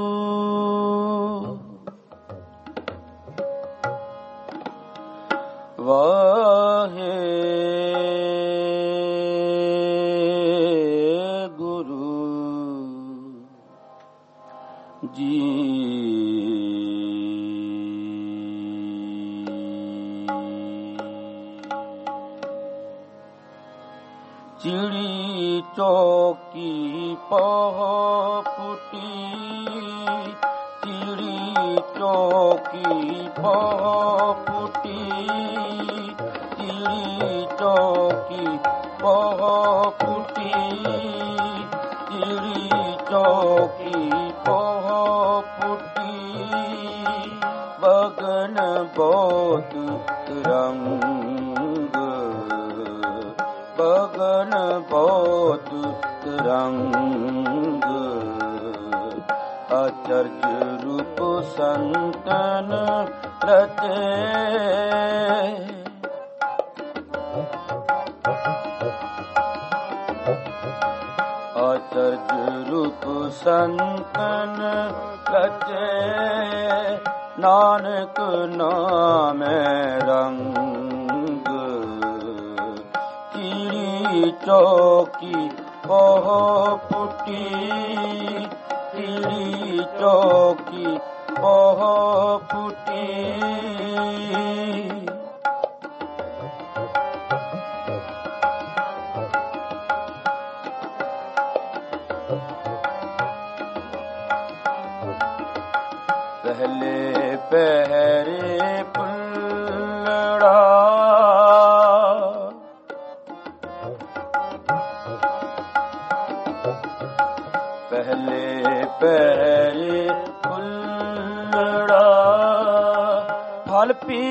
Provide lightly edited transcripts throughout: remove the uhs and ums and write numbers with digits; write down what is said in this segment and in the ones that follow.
ਵਾਹਿਗੁਰੂ ਜੀ। ਚਿੜੀ ਚੌਕੀ ਪਹ ਪੁੱਟੀ, ਚਿੜੀ ਚੌਕੀ ਪਹ ਪੁੱਟੀ, ਚਿੜੀ ਚੌਕੀ ਪਹ ਪੁੱਟੀ, ਚਿੜੀ ਚੌਕੀ ਪਹ ਪੁੱਟੀ। ਬਗਨ ਬਹੁਤ ਰੰਗ, ਬਗਨ ਬਹੁਤ ਰੰਗ, ਅਚਰਜ ਰੂਪ ਸੰਤਨ ਰਚੇ। ਅਚਰਜ ਰੂਪ ਸੰਤਨ ਰਚੇ, ਨਾਨਕ ਨਾਮੈ ਰੰਗ। ਚਿੜੀ ਚੌਕੀ ਪਹ ਪੁੱਟੀ, ਚਿੜੀ ਚੌਕੀ ਪਹ ਪੁੱਟੀ। ਪਹਿਲੇ ਪਹਿਰੇ ਪੁੱਲੜਾ, ਪਹਿਲੇ ਪਹਿਰੇ ਪੁੱਲੜਾ, ਫਲ ਪੀ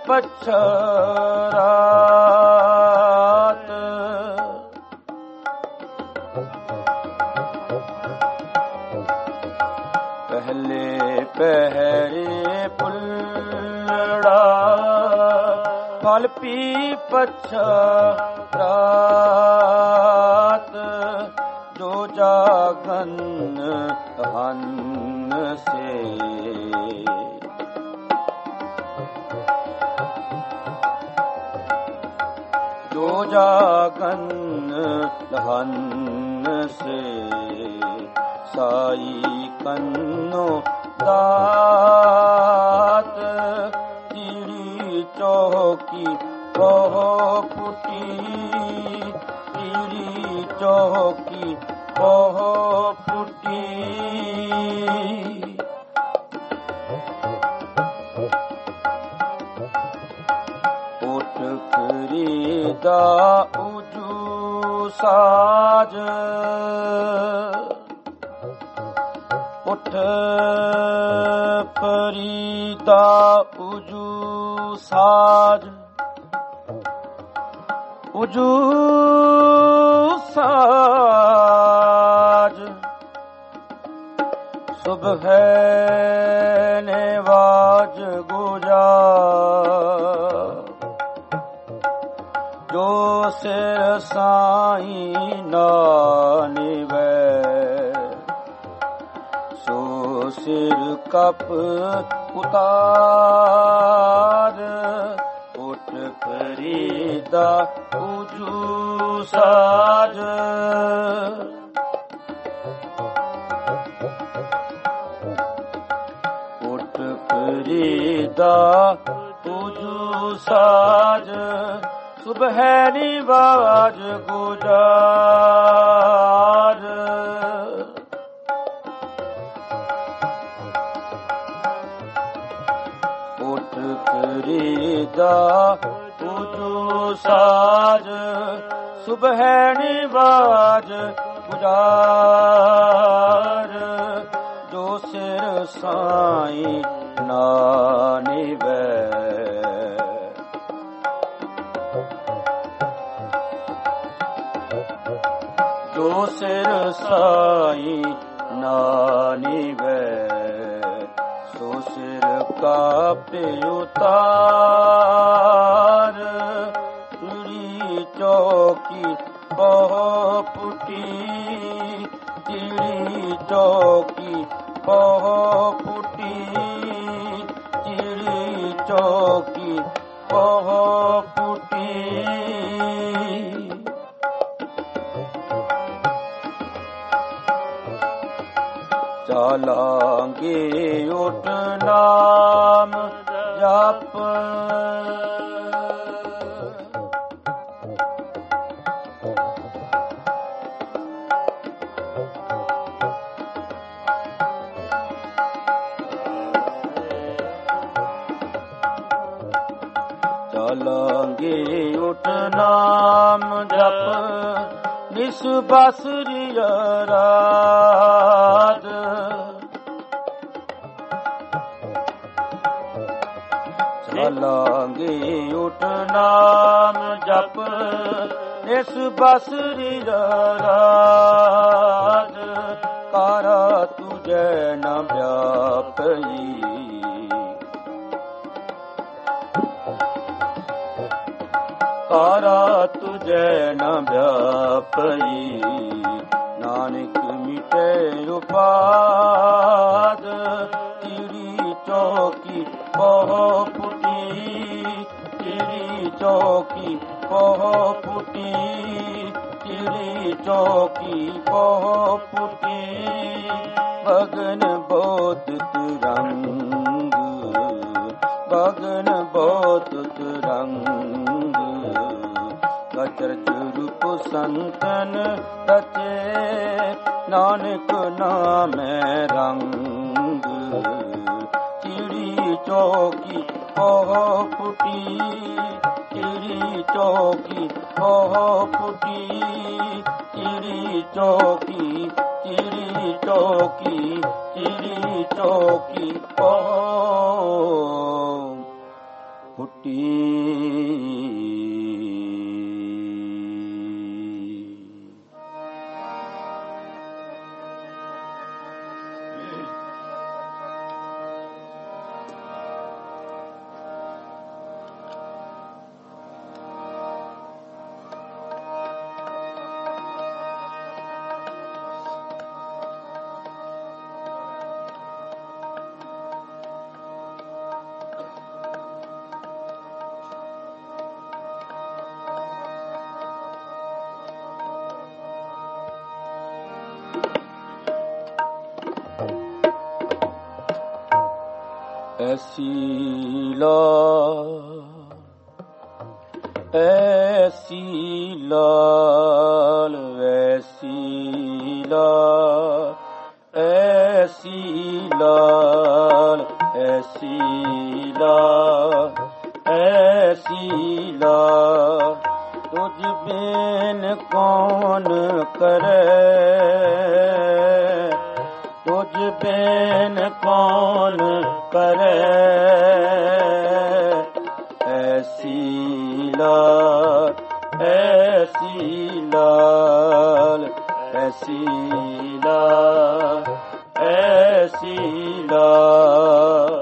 ਪਛਰਾਤ। ਪਹਿਲੇ ਪਹਿਰੇ ਪੁੱਲੜਾ, ਫਲ ਪੀ ਪਛਰਾਤ। ਜੋ ਜਾਗਨ ਹਨ ਸੇ, ਜੋ ਜਾਗਨ ਹਨ ਸੇ, ਸਾਈ ਕੰਨੋ ਦਾਤ। ਚਿੜੀ ਚੌਕੀ ਪਹ ਪੁੱਟੀ, ਚਿੜੀ ਚੌਕੀ ਪਹ ਪੁੱਟੀ। ਉਠ ਫਰੀਦਾ ਉਜੂ ਸਾਜ, ਉਠ ਫਰੀਦਾ ਉਜੂ ਸਾਜ, ਉਜੂ ਸਾਜ। ਸੁਬਹ ਨਵਾਜ ਗੁਜਾਰ, ਜੋ ਸਿਰ ਸਾਈਂ ਨਾ ਨਿਵੈ, ਸੋ ਸਿਰ ਕਪ ਉਤਾਰ। ਉਠ ਫਰੀਦਾ ਉਜੂ ਸਾਜ, ਉਠ ਫਰੀਦਾ ਉਜੂ ਸਾਜ। ਸੁਬਹ ਨਿਵਾਜ ਗੁਜਾਰ, ਉਠ ਫਰੀਦਾ ਉਜੂ ਸਾਜ। ਸੁਬਹ ਨਿਵਾਜ ਗੁਜਾਰ, ਜੋ ਸਿਰ ਸਾਈਂ ਨਾ ਨਿਵੈ, ਜੋ ਸਿਰ ਸਾਈਂ ਨਾ ਨਿਵੈ, ਸੋ ਸਿਰ ਕਾਪੇ ਉਤਾਰ। ਚਿੜੀ ਚੌਕੀ ਪਹ ਪੁੱਟੀ, ਚਿੜੀ ਚੌਕੀ ਪਹੁ ਫੁਟੀ, ਚਿੜੀ ਚੌਕੀ ਪਹੁ ਫੁਟੀ। ਚਾਲਾਂਗੇ ਓਟ ਨਾਮ ਜਪ, ਚਾਲਾਂਗੇ ਓਟ ਨਾਮ ਜਪ, ਨਿਸ ਬਾਸਰੀ ਰਾਤ। ਚਾਲਾਂਗੇ ਓਟ ਨਾਮ ਜਪ, ਨਿਸ ਬਾਸਰੀ ਰਾਤ। ਕਾਰਾ ਤੁਝੈ ਨ ਵਿਆਪਈ, ਕਾਰਾ ਤੁਝੈ ਨ ਵਿਆਪਈ। ਨਾਨਕ ਮਿਟੇ ਉਪਾਦ, ਚਿੜੀ ਚੌਕੀ ਪਹੁ ਫੁਟੀ, ਚਿੜੀ ਚੌਕੀ ਪਹੁ ਫੁਟੀ, ਚਿੜੀ ਚੌਕੀ ਪਹੁ ਫੁਟੀ। ਬਗਨ ਬੋਤ ਰੰਗ, ਬਗਨ ਬੋਤ ਰੰਗ। ਅਚਰਜ ਰੂਪ ਸੰਤਨ ਰਚੇ, ਨਾਨਕ ਨਾਮੈ ਰੰਗ। ਚਿੜੀ ਚੌਕੀ ਪਹੁ ਫੁਟੀ, ਚਿੜੀ ਚੌਕੀ ਪਹੁ ਫੁਟੀ, ਚਿੜੀ ਚੌਕੀ, ਚਿੜੀ ਚੌਕੀ, ਚਿੜੀ ਚੌਕੀ ਪਹੁ ਫੁਟੀ। ਐਸੀ ਲਾਲ ਵੈਸੀ ਲਾਲ, ਐਸੀ ਲਾਲ, ਐਸੀ ਲਾਲ, ਐਸੀ ਲਾਲ। ਤੁਝ ਬਿਨ ਕੌਣ ਕਰੇ, ਤੁਝ ਬਿਨ ਕੌਣ ਕਰੇ। ਐਸੀ ਲਾਲ, ਐਸੀ ਲਾਲ, ਐਸੀ ਲਾਲ, ਐਸੀ ਲਾਲ।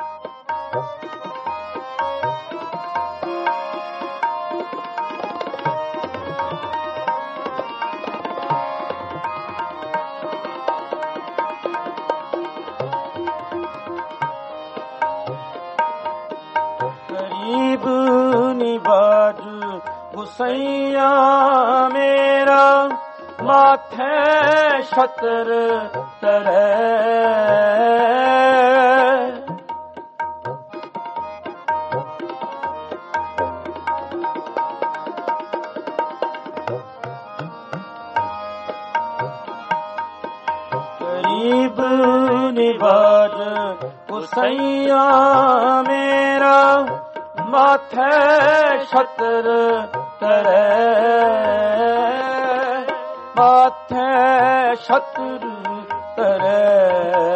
ਗਰੀਬ ਨਿਵਾਜ ਗੁਸਈਆ ਮੇਰਾ, ਮਾਥੇ ਛਤਰ ਧਰੈ। ਗਰੀਬ ਨਿਵਾਜ ਗੁਸਈਆ ਮੇਰਾ, ਮਾਥੇ ਛਤਰ ਧਰੈ। ਮਾਥੇ ਛਤਰ ਧਰੈ,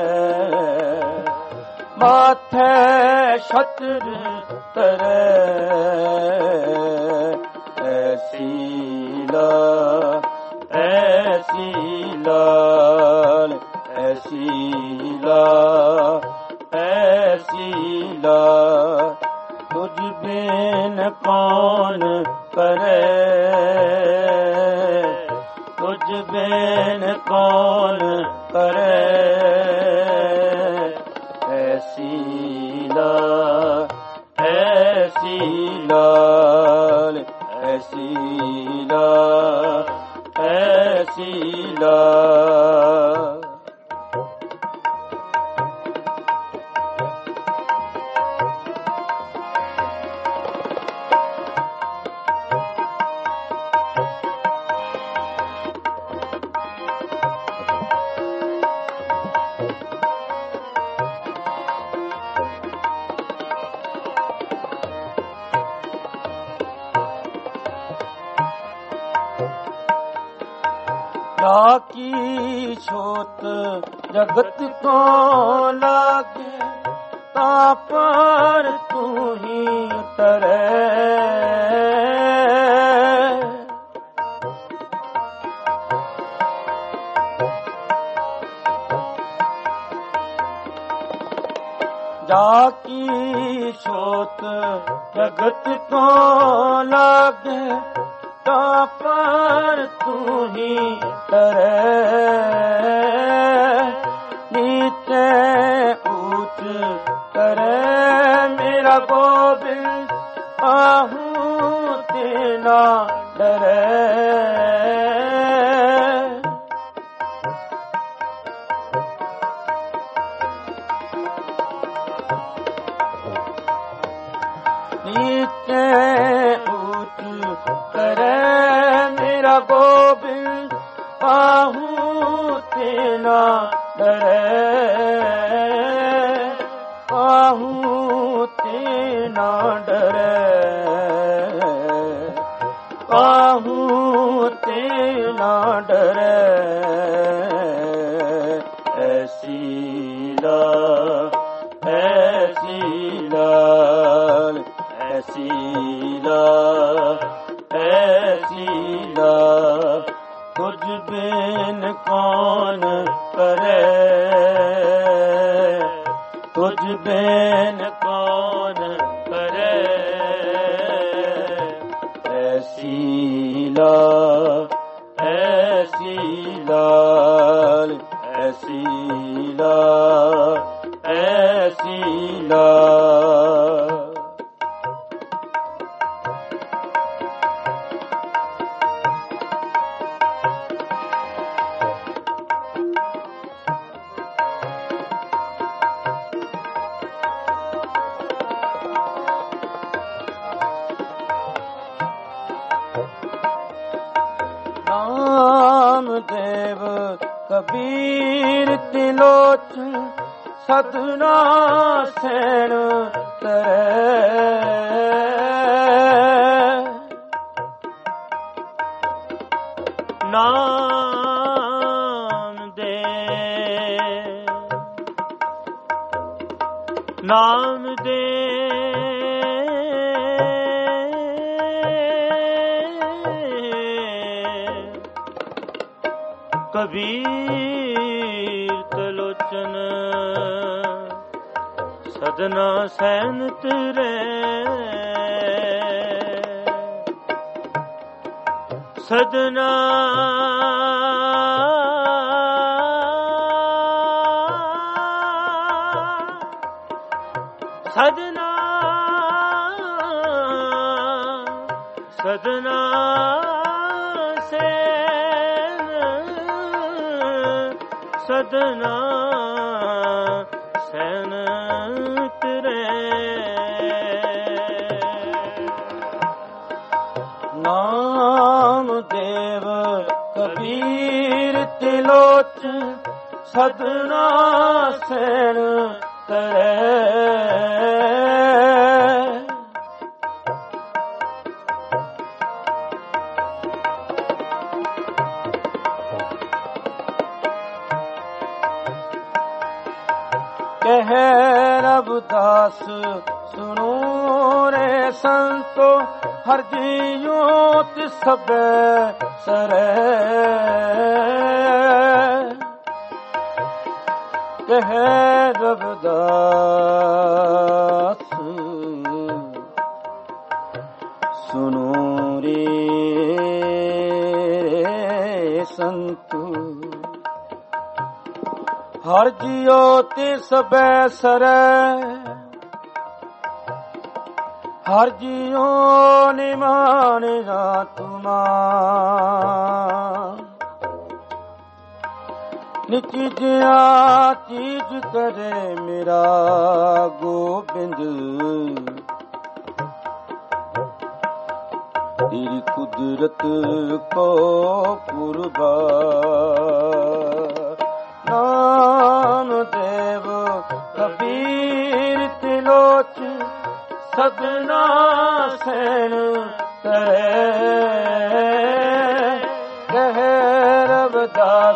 ਮਾਥੇ ਛਤਰ ਧਰੈ। ਐਸੀ ਲਾਲ, ਐਸੀ ਲਾਲ, ਐਸੀ ਲਾਲ, ਐਸੀ ਲਾਲ। ਤੁਝ ਬਿਨ ਕੌਣ ਕਰੇ, ਤੁਝ ਬਿਨ ਕੌਣ ਕਰੇ। की छोत जगत को लागे, ता पर तू ही उतरे। जाकी छोत जगत को लागे, ता पर तू ही तरे। नीचे ऊंच करे मेरा गोविंद, आहूं तेना डरे। नीचे ऊंच करे मेरा गोविंद, आहूं तेना डरे। आहूं तेना डरे, आहूं तेना डरे। ऐसी लाल, ऐसी लाल, ऐसी लाल, ऐसी लाल, तुझ बिन कौन करे, तुझ बिन कौन करे। ऐसी लाल, ऐसी लाल, ऐसी लाल, ऐसी लाल। नामदेव कबीर तिलोचन, सतना सैन तरे। कबीर तिलोचन, सदना सैन तेरे। सदना सदना सदना सदना सैन तेरे। नामदेव कबीर तिलोचन, सदना सैन तेरे। कह रविदास सुनो रे संतो, हर जियो तिस सबे सरे। कह रविदास सुनो रे संतो, हर जियो तिस बैसरै। हर जियो निमाने ना तुमा, निच जिया चीज करे मेरा गोबिंद। तेरी कुदरत को कुर्बान। नामदेव कबीर तिलोचन, सदना सैन तेरे। कह रविदास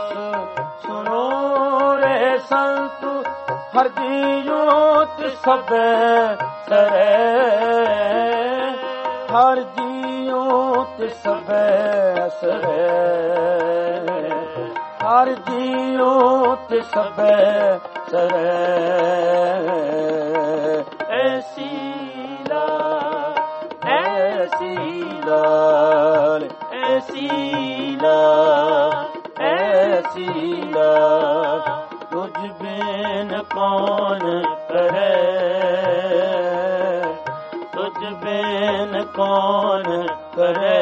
ਹਰ ਜੀਉ ਤੇ ਸਭੈ ਸਰੈ, ਹਰ ਜੀਉ ਤੇ ਸਭੈ ਸਰੈ, ਹਰ ਜੀਉ ਤੇ ਸਭੈ ਸਰੈ। ਐਸੀ ਲਾਲ, ਐਸੀ ਲਾਲ, ਐਸੀ ਲਾਲ, ਐਸੀ ਲਾਲ, ਤੁਝ ਬਿਨ ਕੌਣ ਕਰੇ, ਤੁਝ ਬਿਨ ਕੌਣ ਕਰੇ।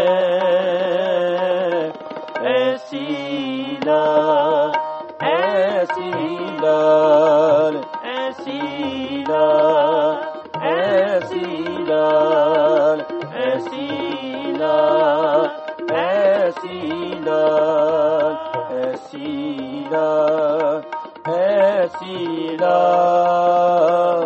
ਐਸੀ ਲਾਲ, ਐਸੀ ਲਾਲ, ਐਸੀ ਲਾਲ, ਐਸੀ ਲਾਲ, ਐਸੀ ਲਾਲ, ਐਸੀ ਲਾਲ, ਐਸੀ ਲਾਲ, ਐਸੀ ਲਾਲ।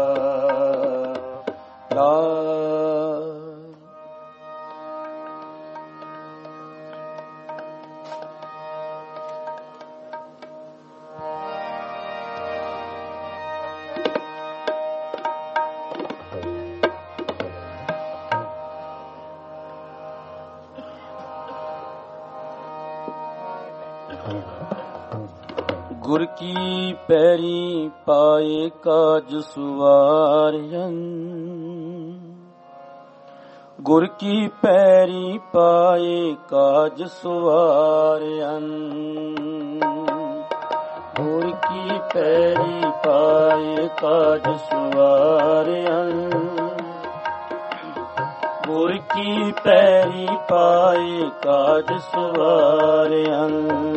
ਗੁਰ ਕੀ ਪੈਰੀ ਪਾਏ ਕਾਜ ਸੁਵਾਰਿਅਨ, ਗੁਰ ਕੀ ਪੈਰੀ ਪਾਏ ਕਾਜ ਸੁਵਾਰਿਅਨ, ਗੁਰ ਕੀ ਪੈਰੀ ਪਾਏ ਕਾਜ ਸੁਵਾਰਿਅਨ, ਗੁਰ ਕੀ ਪੈਰੀ ਪਾਏ ਕਾਜ ਸੁਵਾਰਿਅਨ।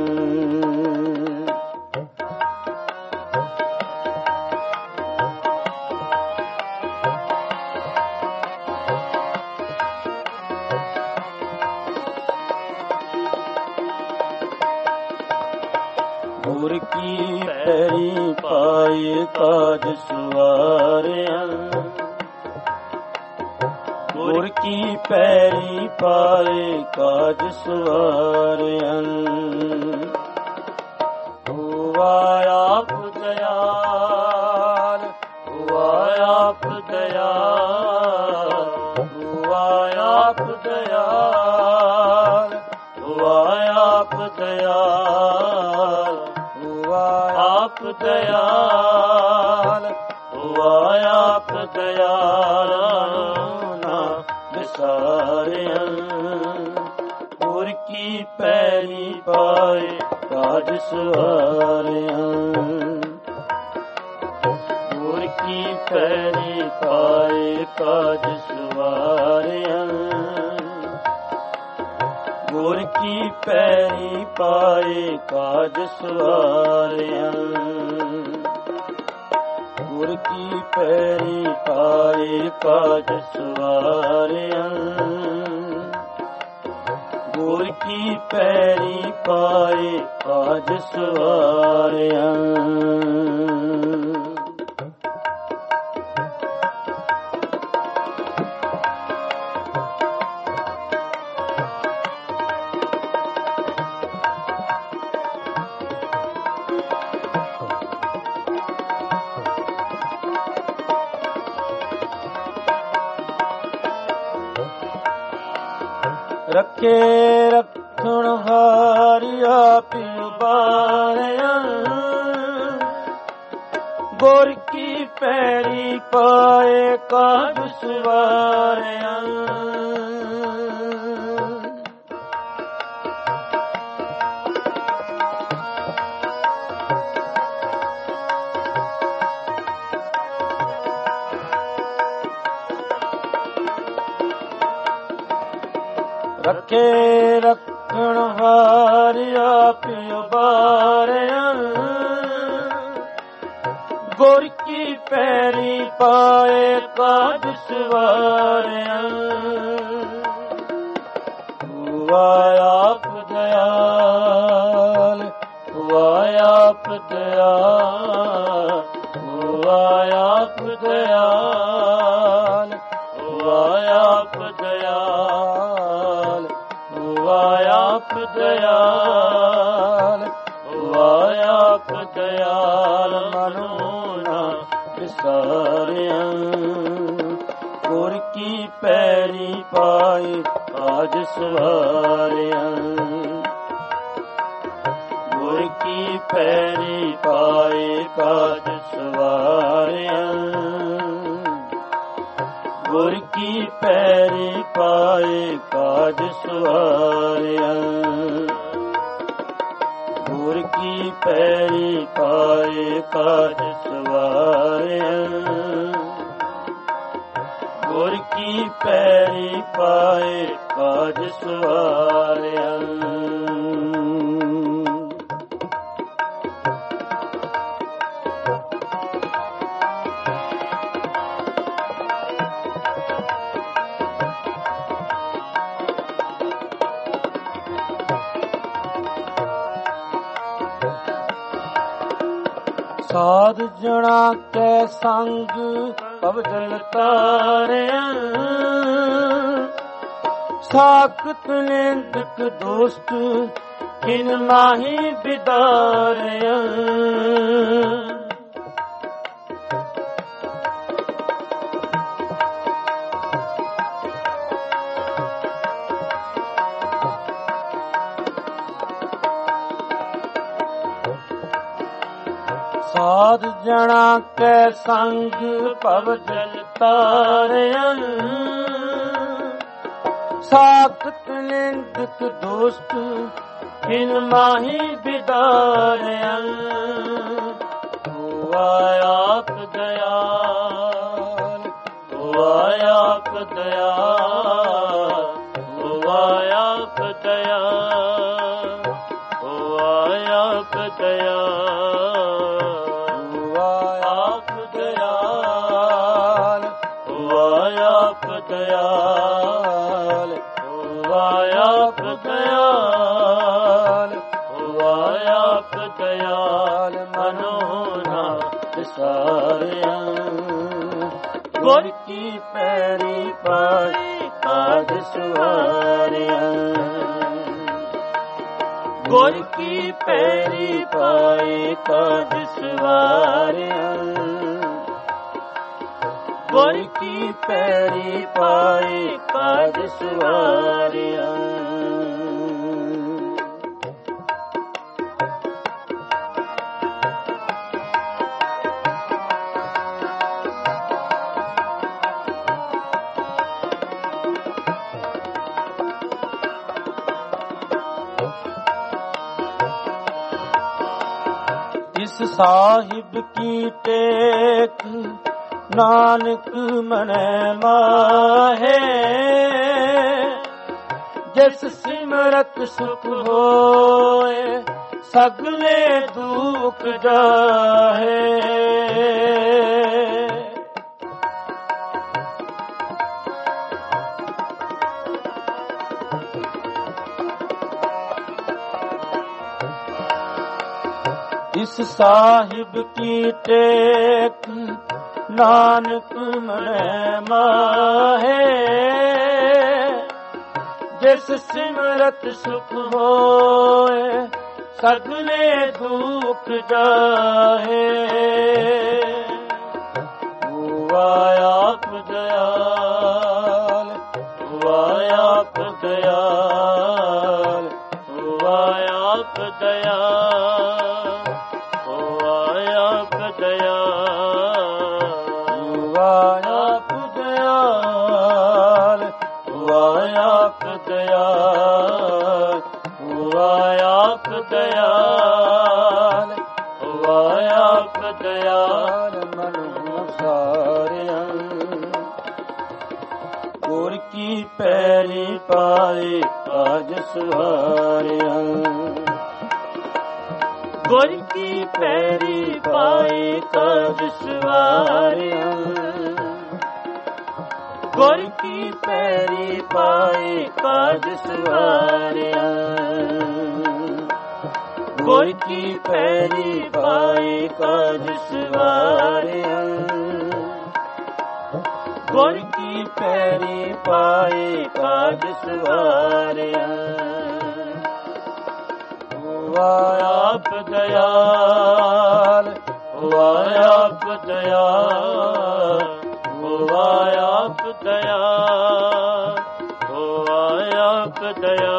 ਗੁਰ ਕੀ ਪੈਰੀ ਪਾਏ ਕਾਜ ਸੁਵਾਰਿਅਨ, ਗੁਰ ਕੀ ਪੈਰੀ ਪਾਏ ਕਾਜ ਸੁਵਾਰਿਅਨ। ਹੁਆ ਆਪ ਦਇਆਲ, ਹੁਆ ਆਪ ਦਇਆਲ, ਹੁਆ ਆਪ ਦਇਆਲ, ਹੁਆ ਆਪ ਦਇਆਲ, ਆਪ ਦਇਆਲ, ਹੁਆ ਆਪ ਦਇਆਲ ਨਾ ਵਿਸਾਰਿਅਨ। ਗੁਰ ਕੀ ਪੈਰੀ ਪਾਏ ਕਾਜ ਸੁਵਾਰਿਅਨ, ਗੁਰ ਕੀ ਪੈਰੀ ਪਾਏ ਕਾਜ ਸੁਵਾਰਿਅਨ, ਗੁਰ ਕੀ ਪੈਰੀ ਪਾਏ ਕਾਜ ਸੁਵਾਰਿਅਨ, ਗੁਰ ਕੀ ਪੈਰੀ ਪਾਏ ਕਾਜ ਸੁਵਾਰਿਅਨ, ਗੁਰ ਕੀ ਪੈਰੀ ਪਾਏ ਕਾਜ ਸੁਵਾਰਿਅਨ। ਰੱਖੇ ਰੱਖਣ ਹਾਰਿ ਆਪ ਉਬਾਰਿਅਨ, ਗੁਰ ਕੀ ਪੈਰੀ ਪਾਏ ਕਾਜ ਸੁਵਾਰਿਅਨ। ਰੱਖੇ ਰੱਖਣ ਹਾਰਿ ਆਪ ਉਬਾਰਿਅਨ, ਗੁਰ ਕੀ ਪੈਰੀ ਪਾਏ ਕਾਜ ਸੁਵਾਰਿਅਨ। ਹੁਆ ਆਪ ਦਇਆਲ, ਹੁਆ ਆਪ ਦਇਆਲ, ਹੁਆ ਆਪ ਦਇਆਲ, ਹੁਆ ਆਪ ਦਇਆਲ, ਹੁਆ ਆਪ ਦਇਆਲ, ਹੁਆ ਆਪ ਦਇਆਲ ਮਨੋ ਵਿਸਾਰਿਆ ਗੁਰ ਕੀ ਪੈਰੀ ਪਾਏ ਕਾਜ ਸਵਾਰਿਆ ਗੁਰ ਕੀ ਪੈਰੀ ਪਾਏ ਕਾਜ ਸਵਾਰਿਆ ਗੁਰ ਕੀ ਪੈਰੀ ਪਾਏ ਕਾਜ ਸਵਾਰਿਆ ਗੁਰ ਕੀ ਪੈਰੀ ਪਾਏ ਕਾਜ ਸਵਾਰਿਆ ਗੁਰ ਕੀ ਪੈਰੀ ਪਾਏ ਕਾਜ ਸਵਾਰਿਆ ਸਾਧ ਜਣਾ ਕੈ ਸੰਗ ਭਵਜਲ ਤਾਰਿਆ ਸਾਖਤ ਨਿੰਦਕ ਦੋਸਤ ਕਿਨ ਨਾਹੀ ਬਿਦਾਰਿਆ ਸਾਧ ਜਣਾ ਕੈ ਸੰਗ ਭਵਜਲ ਤਾਰਿਆ ਸਾਖਤ ਨਿੰਦਕ ਦੋਸਤ ਕਿਨ ਮਾਹੀ ਬਿਦਾਰਿਆ ਹੋਆ ਆਪ ਦਇਆਲ ਹੋਆ ਆਪ ਦਇਆਲ ਹੋਆ ਆਪ ਦਇਆਲ ਹੋਆ ਆਪ ਦਇਆਲ ਦਇਆਲ ਹੋਆ ਆਪ ਦਇਆਲ ਹੋਆ ਆਪ ਦਇਆਲ ਮਨੋ ਨਾ ਵਿਸਾਰਿਆ ਗੁਰ ਕੀ ਪੈਰੀ ਪਾਏ ਕਾਜ ਸਵਾਰਿਆ ਗੁਰ ਕੀ ਪੈਰੀ ਪਾਏ ਕਾਜ ਸਵਾਰਿਆ ਗੁਰ ਕੀ ਪੈਰੀ ਪਾਏ ਕਾਜ ਸਵਾਰਿਆ ਇਸ ਸਾਹਿਬ ਕੀ ਟੇਕ ਨਾਨਕ ਮਨੈ ਮਾਹੇ ਜਿਸ ਸਿਮਰਤ ਸੁਖ ਹੋਏ ਸਗਲੇ ਦੁਖ ਜਾਹੇ ਇਸ ਸਾਹਿਬ ਕੀ ਟੇਕ ਨਾਨਕ ਮਨੈ ਮਾਹੇ ਜਿਸ ਸਿਮਰਤ ਸੁਖ ਹੋਏ ਸਗਲੇ ਦੁਖ ਜਾਹੇ ਹੋਆ ਆਪ ਦਇਆਲ ਹੋਆ ਆਪ ਦਇਆਲ ਹੋਆ ਆਪ ਦਇਆਲ ਹੋਆ ਆਪ ਦਇਆਲ ਆਪ ਦਇਆਲ ਹੋਆ ਆਪ ਦਇਆਲ ਹੋਆ ਆਪ ਦਇਆਲ ਹੋਆ ਆਪ ਦਇਆਲ ਮਨੁ ਸਾਰਿਆ ਗੁਰ ਕੀ ਪੈਰੀ ਪਾਏ ਕਾਜ ਸਵਾਰਿਆ ਗੁਰ ਕੀ ਪੈਰੀ ਪਾਏ ਕਾਜ ਸਵਾਰਿਆ ਗੁਰ ਕੀ ਪੈਰੀ ਪਾਏ ਕਾਜ ਸਵਾਰਿਆ ਗੁਰ ਕੀ ਪੈਰੀ ਪਾਏ ਕਾਜ ਸਵਾਰਿਆ ਗੁਰ ਕੀ ਪੈਰੀ ਪਾਏ ਕਾਜ ਸਵਾਰਿਆ ਹੋਆ ਆਪ ਦਇਆਲ ਹੋਆ ਆਪ ਦਇਆ, ਹੋਵਾ ਆਪ ਦਇਆ, ਹੋਵਾ ਆਪ ਦਇਆ,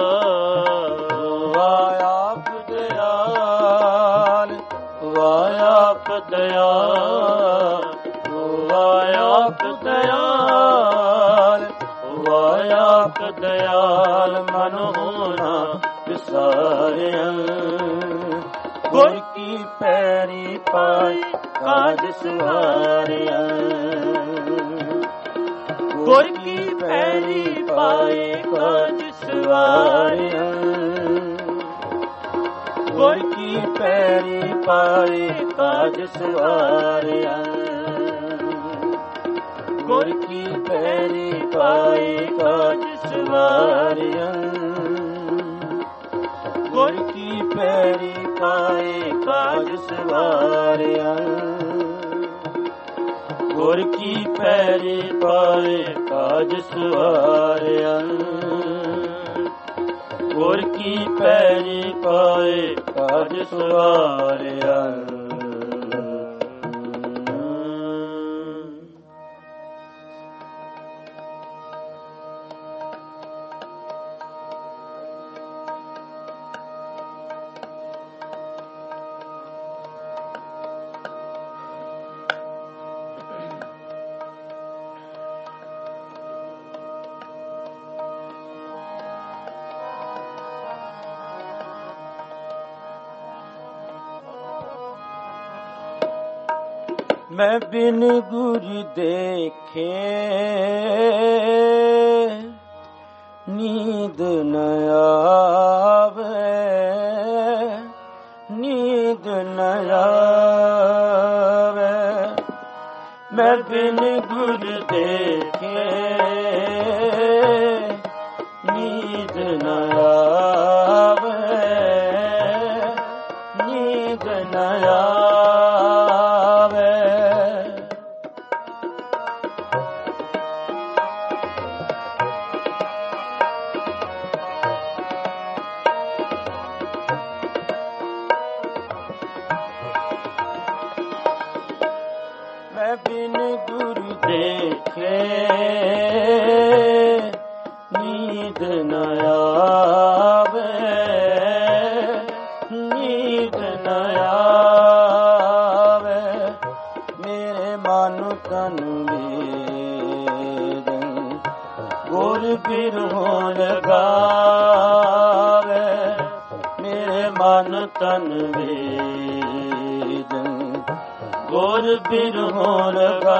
ਹੋਵਾ ਆਪ ਦਇਆਲ, ਹੋਵਾ ਆਪ ਦਇਆਲ, ਹੋਵਾ ਆਪ ਦਇਆਲ, ਹੋਵਾ ਆਪ ਦਇਆਲ, ਮਨ ਹੋਣਾ ਵਿਸਾਰਿਆ। ਗੁਰ ਕੀ ਪੈਰੀ ਪਾਈ ਕਾਜ ਸਵਾਰਿਆ, ਗੁਰ ਕੀ ਪੈਰੀ ਪਾਈ ਕਾਜ ਸਵਾਰਿਆ, ਗੁਰ ਕੀ ਪੈਰੀ ਪਾਈ ਕਾਜ ਸਵਾਰਿਆ, ਗੁਰ ਕੀ ਪੈਰੀ ਪਾਈ ਕਾਜ ਸਵਾਰਿਆ, ਗੁਰ ਕੀ ਪੈਰੀ ਪਾਏ ਕਾਜ ਸਵਾਰਿਆ, ਗੁਰ ਕੀ ਪੈਰੀ ਪਾਏ ਕਾਜ ਸਵਾਰਿਆ, ਗੁਰ ਕੀ ਪੈਰੀ ਪਾਏ ਕਾਜ ਸਵਾਰਿਆ। ਮੈਂ ਬਿਨ ਗੁਰ ਦੇਖੇ ਨੀਂਦ ਨ ਆਵੇ, ਨੀਂਦ ਨ ਆਵੇ, ਮੈਂ ਬਿਨ ਗੁਰ ਦੇਖੇ ਨੀਂਦ ਨ ਆਵੇ, ਨੀਂਦ ਨ ਆਵੇ। ਮੈਂ ਬਿਨ ਗੁਰ ਦੇਖੇ ਨੀਂਦ ਨ ਆਵੇ, ਨੀਂਦ ਨ ਆਵੇ, ਮੇਰੇ ਮਨ ਤਨ ਵੇਦਨ ਗੁਰ ਬਿਰਹੋਂ ਲਗਾਵੇ, ਮੇਰੇ ਮਨ ਤਨ ਵੇਦਨ ਗੁਰ ਬਿਰਹੋਂ ਲਗਾਵੇ,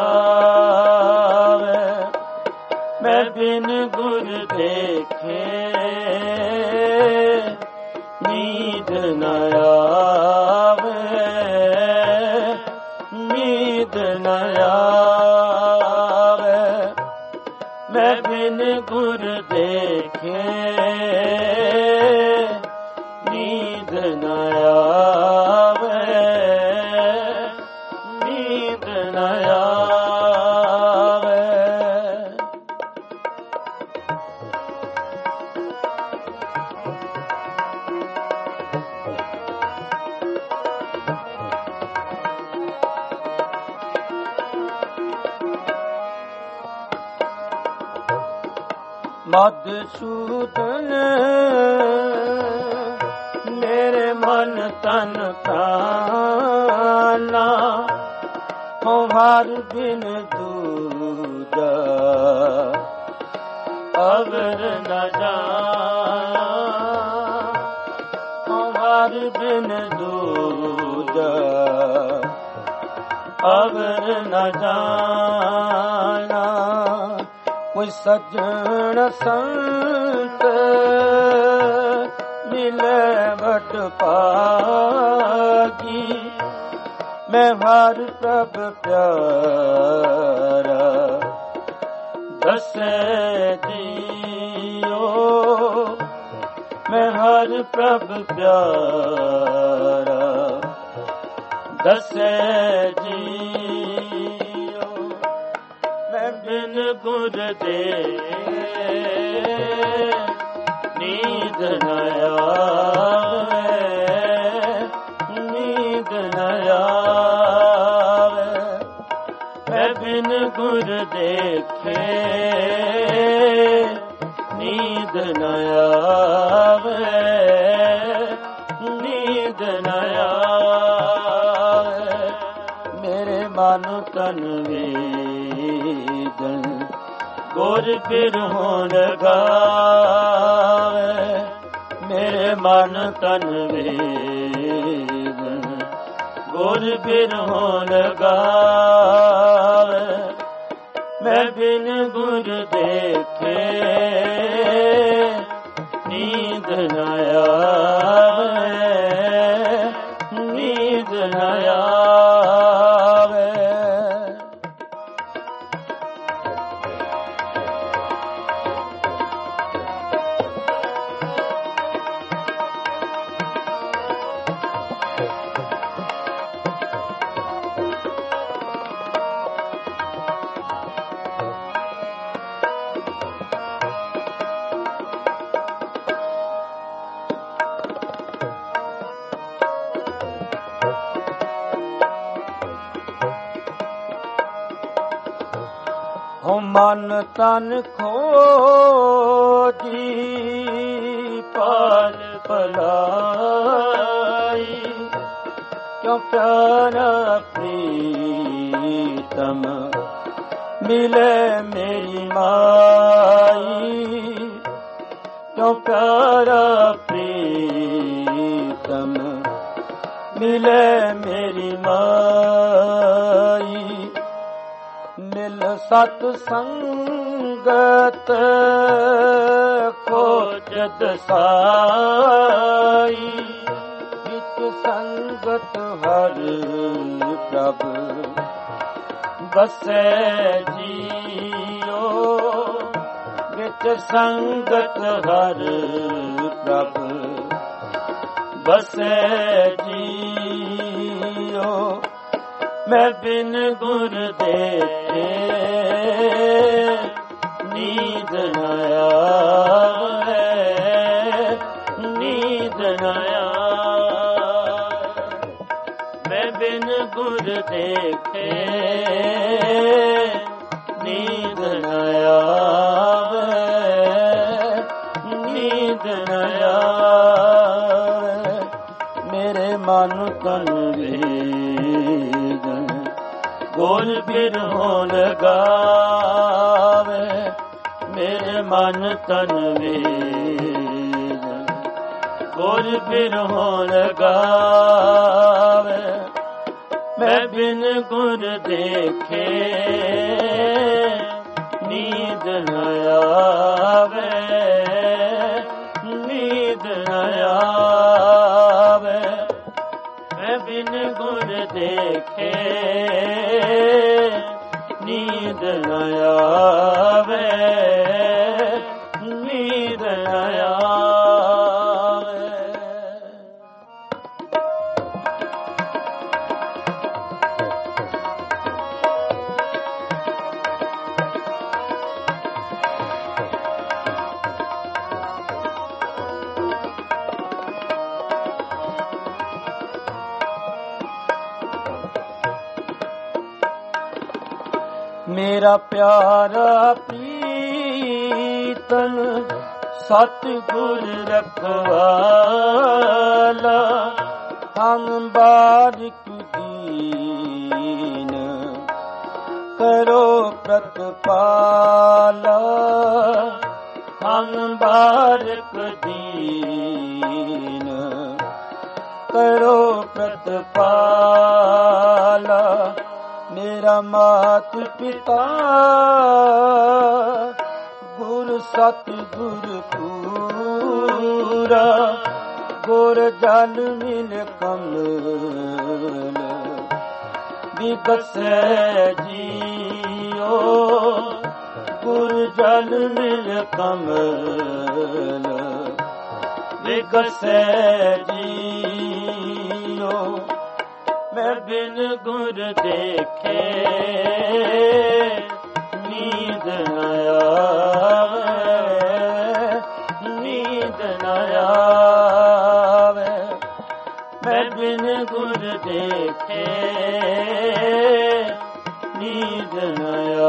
ਮੈਂ ਬਿਨ ਗੁਰ ਦੇਖੇ ਨੀਂਦ ਨ ਆਵੇ, ਨੀਂਦ ਨ ਆਵੇ, ਮੈਂ ਬਿਨ ਗੁਰ ਦੇਖੇ ਨੀਂਦ ਨ ਆਵੇ, ਨੀਂਦ ਨ ਆਵੇ। ਮਧੂਸੂਦਨ ਮੇਰੇ ਮਨ ਤਨ ਪ੍ਰਾਨਾ, ਹਰ ਬਿਨ ਦੂਜਾ ਅਵਰ ਨ ਜਾਣਾ, ਹਰ ਬਿਨ ਦੂਜਾ ਅਵਰ ਨ ਜਾਣਾ, ਕੋਈ ਸੱਜਣ ਸੰਤ ਮਿਲੇ ਵਡ ਭਾਗੀ, ਮੈਂ ਹਰ ਪ੍ਰਭ ਪਿਆਰਾ ਦਸੇ ਜੀਓ, ਮੈਂ ਹਰ ਪ੍ਰਭ ਪਿਆਰਾ ਦਸੇ ਜੀਓ, ਮੈਂ ਬਿਨ ਗੁਰ ਦੇ ਨੀਂਦ ਨ ਆਵੇ, ਨੀਂਦ ਨ ਆਵੇ, ਗੁਰ ਦੇਖੇ ਨੀਂਦ ਨ ਆਵੇ, ਨੀਂਦ ਨ ਆਵੇ। ਮੇਰੇ ਮਨ ਤਨ ਵੇਦਨ ਗੁਰ ਬਿਰਹੋਂ ਲਗਾਵੇ, ਮੇਰੇ ਮਨ ਤਨ ਵੇਦਨ ਗੁਰ ਬਿਰਹੋਂ ਲਗਾਵੇ। ਮੈਂ ਬਿਨ ਗੁਰ ਦੇਖੇ ਨੀਂਦ ਨ ਆਵੇ, ਨੀਂਦ ਨ ਆਵੇ। ਮਨ ਤਨ ਖੋਜੀ ਪਾਲ ਭਲਾਈ, ਕਿਉ ਪਿਆਰਾ ਪ੍ਰੀਤਮ ਮਿਲੇ ਮੇਰੀ ਮਾਈ, ਕਿਉ ਪਿਆਰਾ ਪ੍ਰੀਤਮ ਮਿਲੇ ਮੇਰੀ ਮਾਈ। ਮਿਲ ਸਤ ਸੰਗਤ ਖੋਜਤ ਸਾਈ, ਵਿੱਚ ਸੰਗਤ ਹਰ ਪ੍ਰਭ ਬਸੈ ਜੀਓ, ਵਿੱਚ ਸੰਗਤ ਹਰ ਪ੍ਰਭ ਬਸੈ ਜੀਓ। ਮੈਂ ਬਿਨ ਗੁਰ ਦੇਖੇ ਨੀਂਦ ਨ ਆਵੇ, ਨੀਂਦ ਨ ਆਵੇ। ਮੈਂ ਬਿਨ ਗੁਰ ਦੇਖੇ ਨੀਂਦ ਨ ਆਵੇ, ਨੀਂਦ ਨ ਆਵੇ। ਮੇਰੇ ਮਨ ਤਨ ਵੇਦਨ ਗੁਰ ਬਿਰਹੋਂ ਲਗਾਵੇ, ਮੇਰੇ ਮਨ ਤਨ ਵੇਦਨ ਗੁਰ ਬਿਰਹੋਂ ਲਗਾਵੇ। ਮੈਂ ਬਿਨ ਗੁਰ ਦੇਖੇ ਨੀਂਦ ਨ ਆਵੇ, ਨੀਂਦ ਨ ਆਵੇ। ਮੈਂ ਬਿਨ ਗੁਰ ਦੇਖੇ ਨੀਂਦ ਨ ਆਵੇ, ਨੀਂਦ ਨ ਆਵੇ। ਮੇਰਾ ਪਿਆਰਾ ਪ੍ਰੀਤਮ ਸਤਿਗੁਰ ਰਖਵਾਲਾ, ਹਮ ਬਾਰਿਕ ਦੀਨ ਕਰੋ ਪ੍ਰਤਪਾਲਾ, ਹਮ ਬਾਰਿਕ ਦੀਨ ਕਰੋ ਪ੍ਰਤਪਾਲਾ। ਮੇਰਾ ਮਾਤ ਪਿਤਾ ਗੁਰ ਸਤਿਗੁਰ ਪੂਰਾ, ਗੁਰ ਜਲ ਮਿਲ ਕਮਲ ਵਿਗਸੈ ਜੀਓ, ਗੁਰ ਜਲ ਮਿਲ ਕਮਲ ਵਿਗਸੈ ਜੀਓ। ਮੈਂ ਬਿਨ ਗੁਰ ਦੇਖੇ ਨੀਂਦ ਨ ਆਵੇ, ਨੀਂਦ ਨ ਆਵੇ। ਮੈਂ ਬਿਨ ਗੁਰ ਦੇਖੇ ਨੀਂਦ ਨ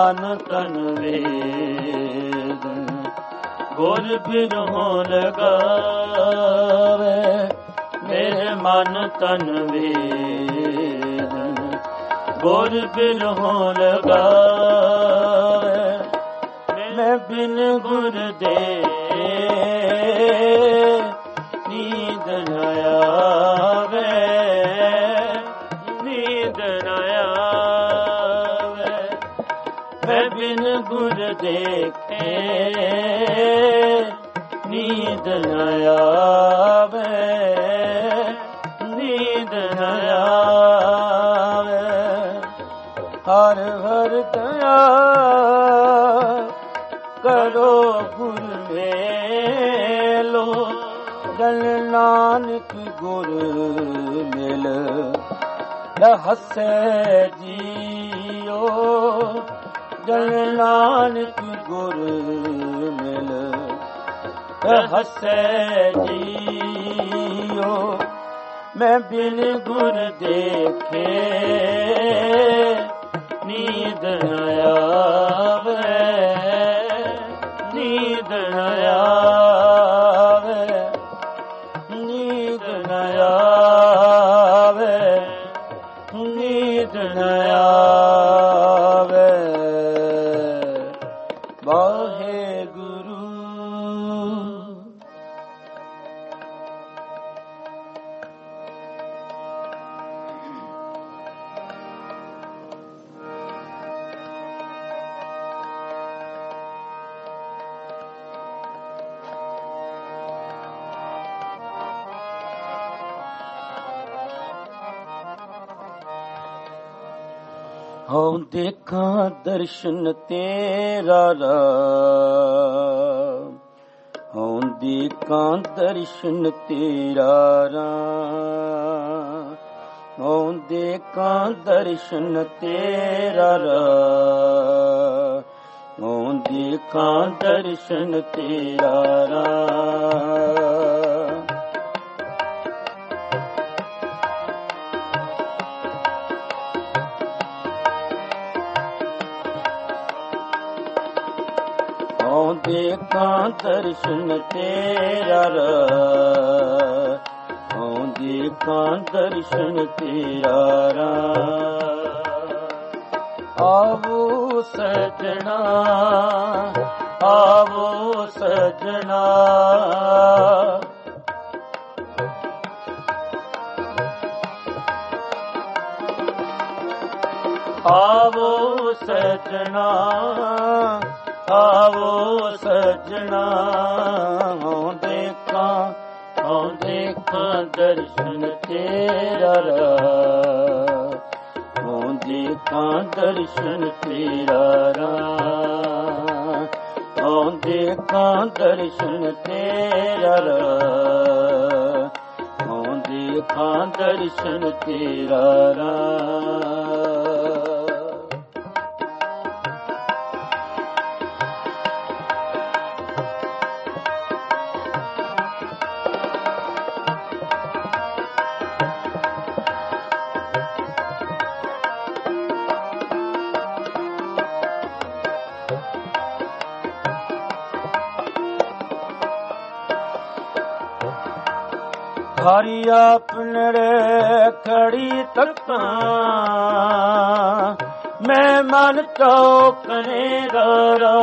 ਮਨ ਤਨ ਵੇਦ ਗੁਰ ਬਿਰਹੋਂ ਲਗਾਵੇ ਮੇਰੇ ਮਨ ਤਨ ਵੇਦ ਗੁਰ ਬਿਰਹੋਂ ਲਗਾਵੇ ਮੈਂ ਬਿਨ ਗੁਰ ਦੇ ਨੀਂਦ ਨ ਆਵੇ ਨੀਂਦ ਨ ਆਵੇ ਮੈਂ ਬਿਨ ਗੁਰ ਦੇਖੇ ਨੀਂਦ ਨ ਆਵੇ ਨੀਂਦ ਨ ਆਵੇ ਹਰ ਹਰ ਦਇਆ ਕਰੋ ਗੁਰ ਮੇਲੋ ਜਨ ਨਾਨਕ ਗੁਰ ਮਿਲ ਹੱਸੇ ਜੀਓ ਜਨ ਨਾਨਕ ਗੁਰ ਮਿਲ ਹੱਸੇ ਜੀਓ ਮੈਂ ਬਿਨ ਗੁਰ ਦੇਖੇ ਨੀਂਦ ਨ ਆਵੇ ਨੀਂਦ ਨ ਆਵੇ ਨੀਂਦ ਨ ਆਵੇ ਨੀਂਦ ਨ ਆਵੇ ਵਾਹਿਗੁਰੂ। ਹਉ ਦੇਖਾਂ ਦਰਸ਼ਨ ਤੇਰਾ ਰਾਮ ਹਉ ਦੇਖਾਂ ਦਰਸ਼ਨ ਤੇਰਾ ਰਾਮ ਹਉ ਦੇਖਾਂ ਦਰਸ਼ਨ ਤੇਰਾ ਰਾਮ ਹਉ ਦੇਖਾਂ ਦਰਸ਼ਨ ਤੇਰਾ ਰਾਮ ਦੇਖਾਂ ਦਰਸ਼ਨ ਤੇਰਾ ਰਾਮ ਦੇਖਾਂ ਦਰਸ਼ਨ ਤੇਰਾ ਰਾਮ ਆਵੋ ਸਜਣਾ ਆਵੋ ਸਜਣਾ ਆਵੋ ਸਜਣਾ ਆਵੋ ਸਜਣਾ ਹਉ ਦੇਖਾਂ ਦਰਸ਼ਨ ਤੇਰਾ ਰਾਮ ਹਉ ਦੇਖਾਂ ਦਰਸ਼ਨ ਤੇਰਾ ਰਾਮ ਹਉ ਦੇਖਾਂ ਦਰਸ਼ਨ ਤੇਰਾ ਰਾਮ ਹਉ ਦੇਖਾਂ ਦਰਸ਼ਨ ਤੇਰਾ ਰਾਮ ਹਰੀ ਆਪਨੜੇ ਖੜੀ ਤੱਕਾਂ ਮੈਂ ਮਨ ਚੌਕਨੇ ਰਾ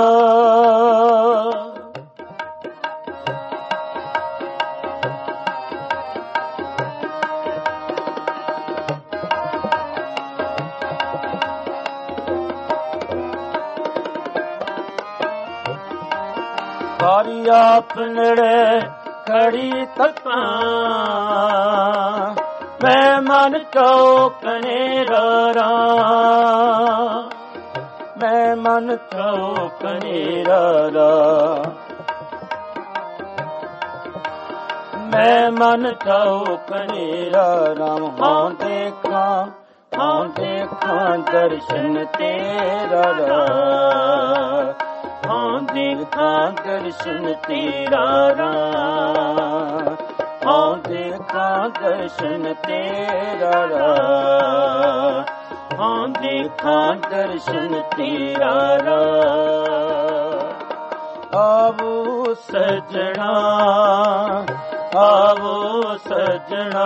ਹਰੀ ਆਪਨੜੇ ਖੜੀ ਤੱਕਾਂ ਮੈਂ ਮਨ ਚੌਕਨੇ ਰਾ ਮੈਂ ਮਨ ਚੌਕਨੇ ਰਾ ਮੈਂ ਮਨ ਚੌਕਨੇ ਰਾਮ ਹਾਂ ਦੇਖਾਂ ਦਰਸ਼ਨ ਤੇਰਾ ਰਾਮ ਹਾਂ ਦੇਖਾਂ ਦਰਸ਼ਨ ਤੇਰਾ ਰਾਮ ਹਾਂ ਦੇਖਾਂ ਦਰਸ਼ਨ ਤੇਰਾ ਰਾਮ ਹਾਂ ਦੇਖਾਂ ਦਰਸ਼ਨ ਤੇਰਾ ਆਵੋ ਸਜਣਾ ਆਵੋ ਸਜਣਾ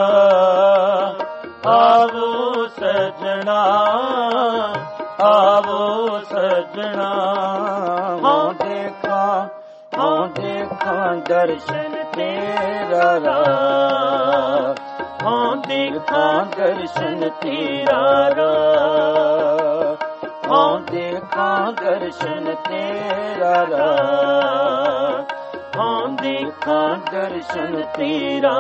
ਆਵੋ ਸਜਣਾ ਆਵੋ ਸਜਣਾ ਹਾਂ ਦੇਖਾਂ ਦਰਸ਼ਨ ਤੇਰਾ ਹਾਂ ਦੇਖਾਂ ਦਰਸ਼ਨ ਤੇਰਾ ਹਾਂ ਦੇਖਾਂ ਦਰਸ਼ਨ ਤੇਰਾ ਹਾਂ ਦੇਖਾਂ ਦਰਸ਼ਨ ਤੇਰਾ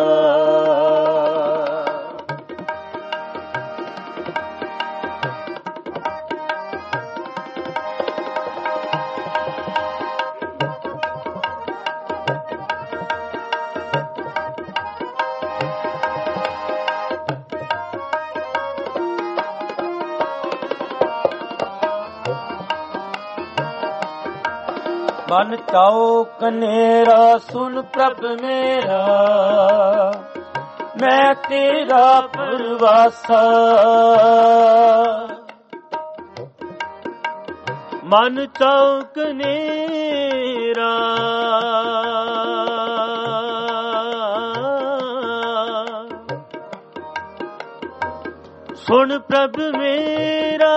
ਮਨ ਚਾਓ ਕਨੇਰਾ ਸੁਨ ਪ੍ਰਭ ਮੇਰਾ ਮੈਂ ਤੇਰਾ ਪਰਵਾਸਾ ਮਨ ਚਾਓ ਕਨੇਰਾ ਸੁਨ ਪ੍ਰਭ ਮੇਰਾ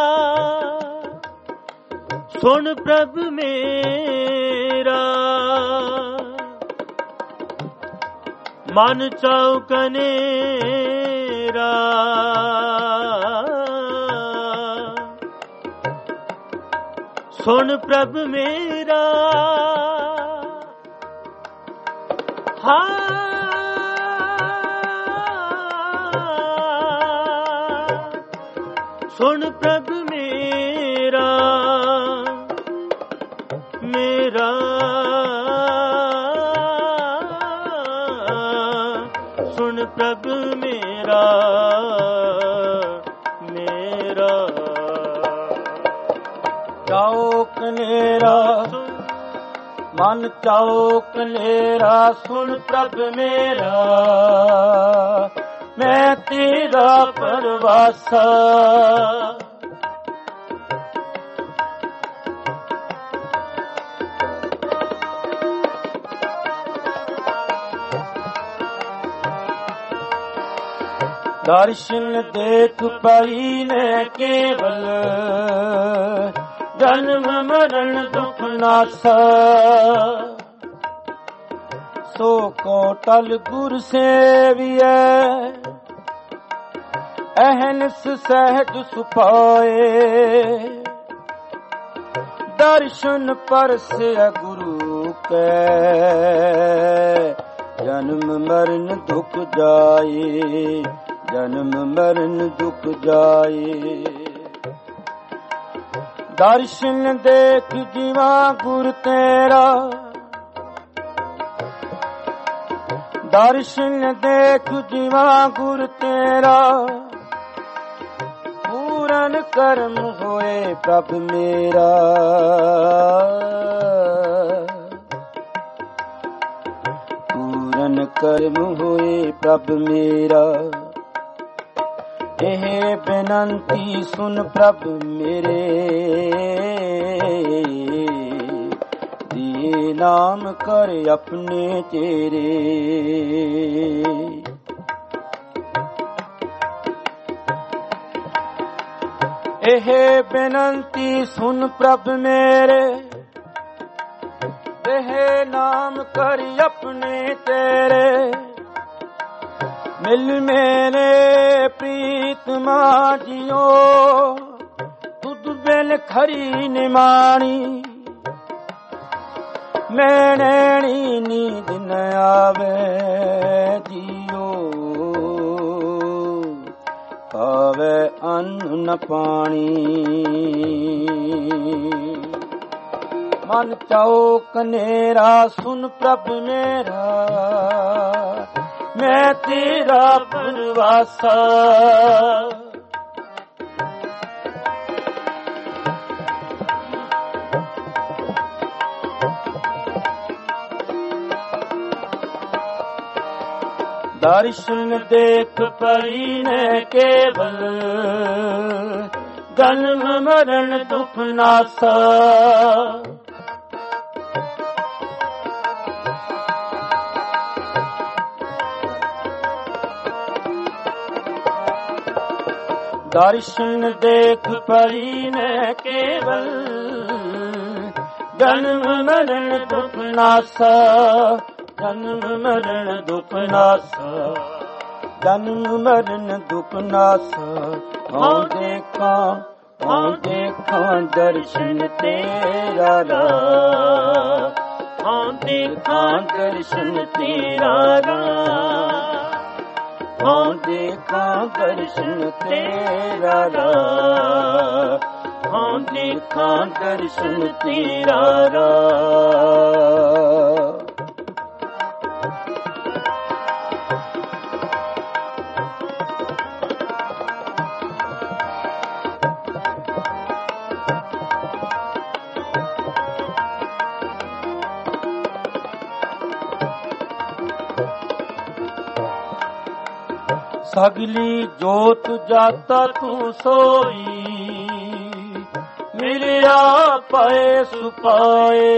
ਸੁਨ ਪ੍ਰਭ ਮੇਰਾ ਮਨ ਚਾਉ ਕਨੇਰਾ ਸੁਨ ਪ੍ਰਭ ਮੇਰਾ ਸੁਨ ਪ੍ਰਭ ਮੇਰਾ ਮੇਰਾ ਸੁਨ ਪ੍ਰਭ ਮੇਰਾ ਮੇਰਾ ਚਾਓ ਕਨੇਰਾ ਮਨ ਚਾਓ ਕਨੇਰਾ ਸੁਨ ਪ੍ਰਭ ਮੇਰਾ ਮੈਂ ਤੇਰਾ ਪਰਵਾਸਾ ਦਰਸ਼ਨ ਦੇਖ ਪਾਈ ਨੇ ਕੇਵਲ ਜਨਮ ਮਰਨ ਦੁਖ ਨਾਸਾ ਸੋ ਕੋ ਟਲ ਗੁਰ ਸੇਵੀਐ ਅਹਨਸ ਸਹਿਜ ਸੁਪਾਏ ਦਰਸ਼ਨ ਪਰਸਿਆ ਗੁਰੂ ਕੈ ਜਨਮ ਮਰਨ ਦੁਖ ਜਾਏ ਜਨਮ ਮਰਨ ਦੁਖ ਜਾਏ ਦਰਸ਼ਨ ਦੇਖ ਜੀਵਾ ਗੁਰ ਤੇਰਾ ਦਰਸ਼ਨ ਦੇਖ ਜੀਵਾ ਗੁਰ ਤੇਰਾ ਪੂਰਨ ਕਰਮ ਹੋਏ ਪ੍ਰਭ ਮੇਰਾ ਪੂਰਨ ਕਰਮ ਹੋਏ ਪ੍ਰਭ ਮੇਰਾ ਇਹ ਬੇਨੰਤੀ ਸੁਨ ਪ੍ਰਭ ਮੇਰੇ ਦੀ ਨਾਮ ਕਰ ਆਪਣੇ ਤੇਰੇ ਇਹ ਬੇਨੰਤੀ ਸੁਨ ਪ੍ਰਭ ਮੇਰੇ ਇਹ ਨਾਮ ਕਰ ਆਪਣੇ ਤੇਰੇ ਮਿਲ ਮੇਰੇ ਪ੍ਰੀਤਮਾ ਜੀਓ ਤੁਧ ਬਿਨ ਖਰੀ ਨਿਮਾਣੀ ਮੈਂ ਨੈਣੀ ਨੀਂਦ ਨ ਆਵੇ ਜੀਓ ਪਾਵੇ ਅੰਨ ਨ ਪਾਣੀ ਮਨ ਚਾਓ ਕਨੇਰਾ ਸੁਨ ਪ੍ਰਭ ਮੇਰਾ ਮੈਂ ਤੇਰਾ ਪਰਵਾਸਾ ਦਰਸ਼ਨ ਦੇਖ ਪਈ ਨੇ ਕੇਵਲ, ਜਨਮ ਮਰਨ ਦੁਖ ਨਾਸਾ। ਦਰਸ਼ਨ ਦੇਖ ਪਈ ਨੇ ਕੇਵਲ, ਜਨਮ ਮਰਨ ਦੁਖ ਨਾਸਾ। ਜਨਮ ਮਰਨ ਦੁਖ ਨਾਸਾ, ਜਨਮ ਮਰਨ ਦੁਖ ਨਾਸਾ। ਹਉ ਦੇਖਾਂ, ਹਉ ਦੇਖਾਂ ਦਰਸ਼ਨ ਤੇਰਾ ਰਾਹ। ਹਉ ਦੇਖਾਂ ਦਰਸ਼ਨ ਤੇਰਾ ਰਾਹ। ਹਉ ਦੇਖਾਂ ਦਰਸ਼ਨ ਤੇਰਾ ਰਾਹ। ਹਉ ਦੇਖਾਂ ਦਰਸ਼ਨ ਤੇਰਾ ਰਾਹ। ਸਗਲੀ ਜੋਤ ਜਾਤਾ ਤੂੰ ਸੋਈ, ਮਿਲਿਆ ਪਏ ਸੁਪਾਏ।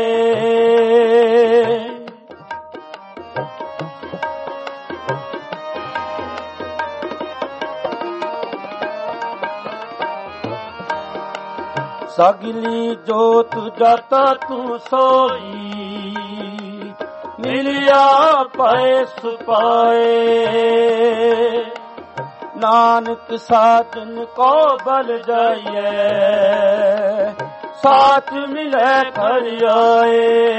ਸਗਲੀ ਜੋਤ ਜਾਤਾ ਤੂੰ ਸੋਈ, ਮਿਲਿਆ ਪਏ ਸੁਪਾਏ। ਨਾਨਕ ਸਾਜਨ ਕੋ ਬਲ ਜਾਈਏ, ਸਾਥ ਮਿਲੇ ਕਰ ਆਏ।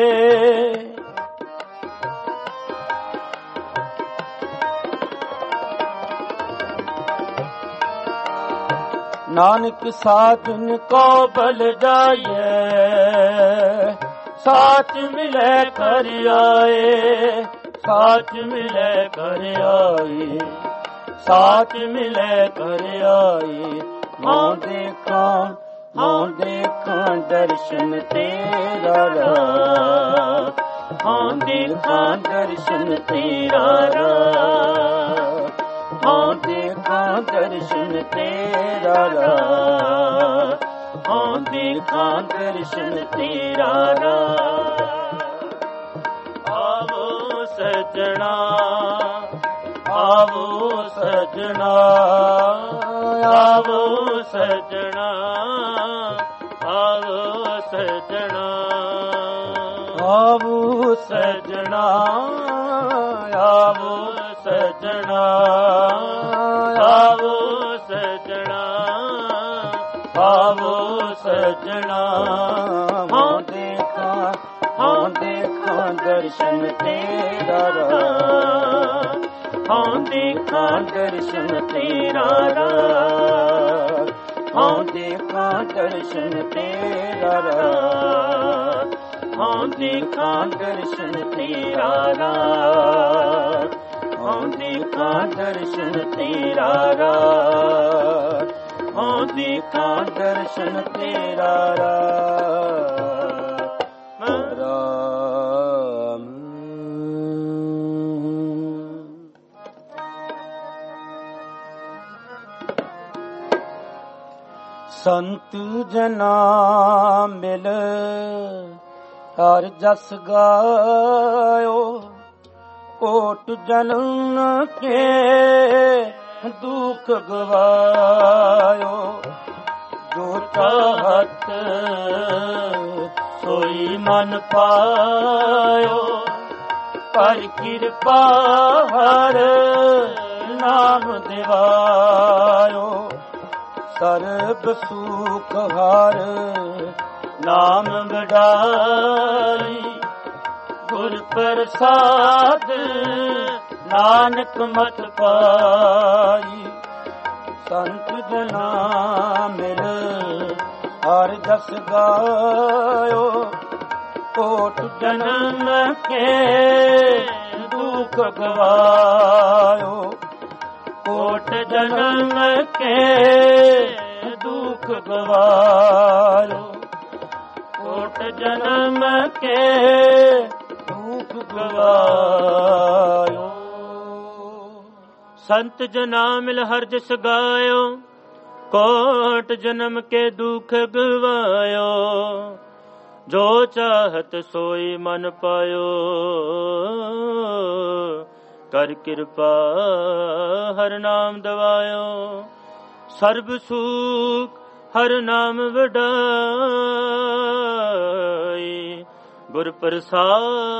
ਨਾਨਕ ਸਾਜਨ ਕੋ ਬਲ ਜਾਈਏ, ਸਾਥ ਮਿਲੇ ਕਰ ਆਏ। ਸਾਥ ਮਿਲੇ ਕਰ ਆਏ। ਸਾਥ ਮਿਲੇ ਕਰ ਆਏ। ਹਉ ਦੇਖਾਂ, ਹਉ ਦੇਖਾਂ ਦਰਸ਼ਨ ਤੇਰਾ ਰਾਹ। ਹਉ ਦੇਖਾਂ ਦਰਸ਼ਨ ਤੇਰਾ ਰਾਹ। ਹਉ ਦੇਖਾਂ ਦਰਸ਼ਨ ਤੇਰਾ ਰਾਹ। ਹਉ ਦੇਖਾਂ ਦਰਸ਼ਨ ਤੇਰਾ ਰਾਹ। ਆਵੋ ਸਜਣਾ, ਆਵੋ ਸਜਣਾ, ਆਵੋ ਸਜਣਾ, ਆਵੋ ਸਜਣਾ, ਆਵੋ ਸਜਣਾ, ਆਵੋ ਸਜਣਾ, ਆਵੋ ਸਜਣਾ, ਆਵੋ ਸਜਣਾ। ਹਉ ਦੇਖਾਂ, ਹਉ ਦੇਖਾਂ ਦਰਸ਼ਨ ਤੇਰਾ ਰਾਹ। ਹਉ ਦੇਖਾਂ ਦਰਸ਼ਨ ਤੇਰਾ ਰਾਹ। ਹਉ ਦੇਖਾਂ ਦਰਸ਼ਨ ਤੇਰਾ ਰਾਹ। ਹਉ ਦੇਖਾਂ ਦਰਸ਼ਨ ਤੇਰਾ ਰਾਹ। ਹਉ ਦੇਖਾਂ ਦਰਸ਼ਨ ਤੇਰਾ ਰਾਹ। ਹਉ ਦੇਖਾਂ ਦਰਸ਼ਨ ਤੇਰਾ ਰਾਹ। ਸੰਤ ਜਨਾ ਮਿਲ ਹਰ ਜਸ ਗਾਇਓ, ਕੋਟ ਜਨਮ ਕੇ ਦੁਖ ਗਵਾਇਓ। ਜੋ ਚਾਹਤ ਸੋਈ ਮਨ ਪਾਇਓ, ਪਰ ਕਿਰਪਾ ਹਰ ਨਾਮ ਦਿਵਾਇਓ। ਸਰਬ ਸੁਖ ਹਰ ਨਾਮ ਵਡਾਈ, ਗੁਰ ਪ੍ਰਸਾਦ ਨਾਨਕ ਮਤ ਪਾਈ। ਸੰਤ ਜਨਾ ਮਿਲ ਹਰ ਜਸ ਗਾਇਓ, ਕੋਟ ਜਨਮ ਕੇ ਦੁਖ ਗਵਾਇਓ। ਕੋਟ ਜਨਮ ਕੇ ਦੁਖ ਗਵਾਇਓ। ਕੋਟ ਜਨਮ ਕੇ ਦੁਖ ਗਵਾਇਓ। ਸੰਤ ਜਨਾ ਮਿਲ ਹਰ ਜਸ ਗਾਇਓ, ਕੋਟ ਜਨਮ ਕੇ ਦੁਖ ਗਵਾਇਓ। ਜੋ ਚਾਹਤ ਸੋਈ ਮਨ ਪਾਇਓ, ਕਰ ਕਿਰਪਾ ਹਰ ਨਾਮ ਦਵਾਇਓ। ਸਰਬ ਸੁਖ ਹਰ ਨਾਮ ਵਡਾਈ, ਗੁਰ ਪ੍ਰਸਾਦ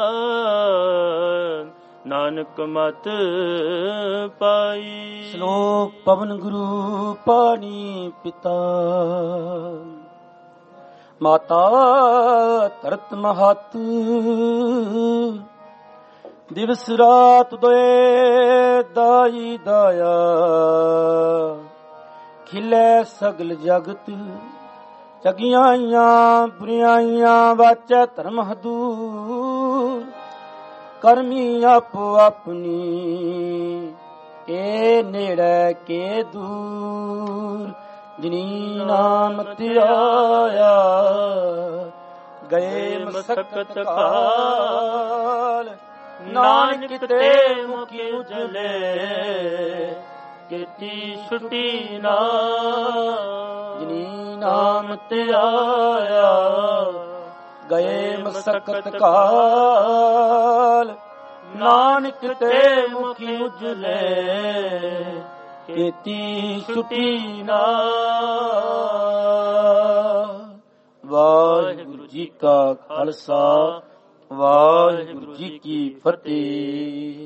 ਨਾਨਕ ਮਤ ਪਾਈ। ਸ਼ਲੋਕ ਪਵਨ ਗੁਰੂ ਪਾਣੀ ਪਿਤਾ, ਮਾਤਾ ਧਰਤ ਮਹਤ। ਦਿਵਸ ਰਾਤ ਦੋਏ ਦਾਈ ਦਾਇਆ, ਖਿਲੇ ਸਗਲ ਜਗਤ। ਜਗਿਆਈਆਂ ਬੁਰਿਆਈਆਂ ਵਾਚੈ ਧਰਮ ਹਦੂਰ, ਕਰਮੀ ਆਪੋ ਆਪਣੀ ਕੇ ਨੇੜੇ ਕੇ ਦੂਰ। ਜਿਨੀ ਨਾਮ ਧਿਆਇਆ, ਗਏ ਮਸਕਤ ਕਾਲ। ਨਾਨਕ ਤੇ ਮੁਖੀ ਉਜਲੇ, ਕੀਤੀ ਛੁਟੀ ਨਾ। ਜਿਨੀ ਨਾਮ ਧਿਆਇਆ, ਗਏ ਮਸਕਤ ਕਾਲ। ਨਾਨਕ ਤੇ ਮੁਖੀ ਉਜਲੇ, ਕੀਤੀ ਛੁਟੀ ਨਾ। ਵਾਹਿਗੁਰੂ ਜੀ ਕਾ ਖਾਲਸਾ, ਵਾਹਿਗੁਰੂ ਜੀ ਕੀ ਫਤਿਹ।